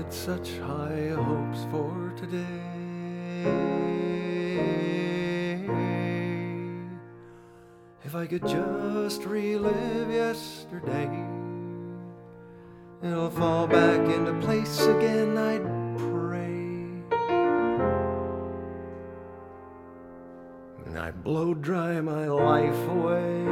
had such high hopes for today. If I could just relive yesterday, it'll fall back into place again, I'd pray. And I'd blow dry my life away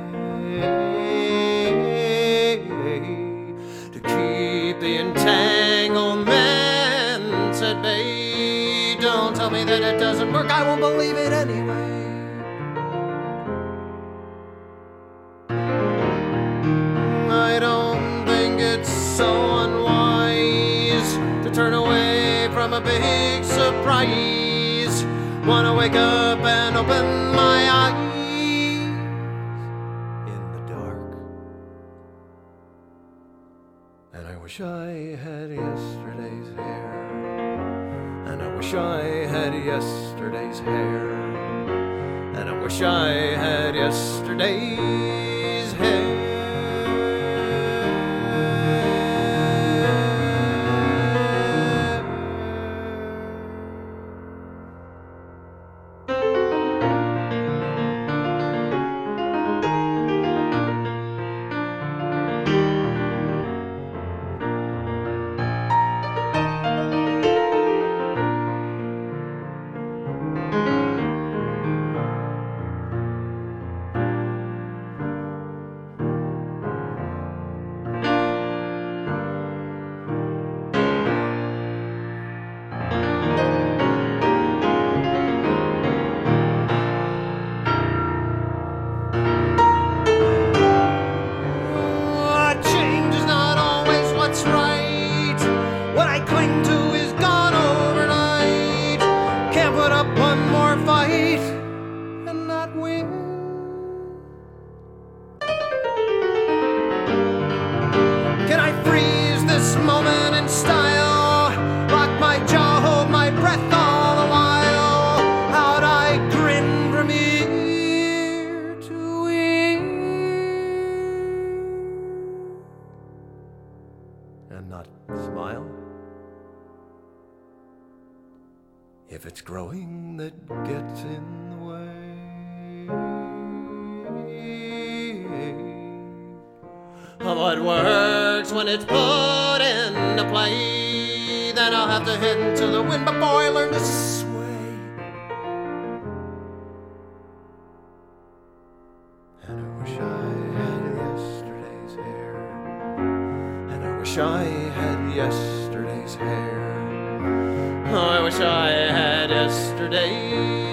to keep the entanglements at bay. Don't tell me that it doesn't work, I won't believe it anyway. I don't think it's so unwise to turn away from a big surprise. Wanna wake up and open my eyes in the dark. And I wish I had yesterday's hair. And I wish I had yesterday's hair. And I wish I had yesterday's hair. What I cling to is gone overnight. Can't put up one more fight and not win. Can I freeze this moment in style? Lock my jaw, hold my breath all the while. How'd I grin from ear to ear and not smile? If it's growing that gets in the way of what works when it's put into play, then I'll have to head into the wind before I learn to sway. And I wish I had yesterday's hair. And I wish I had yesterday's hair. Oh, I wish I had yesterday.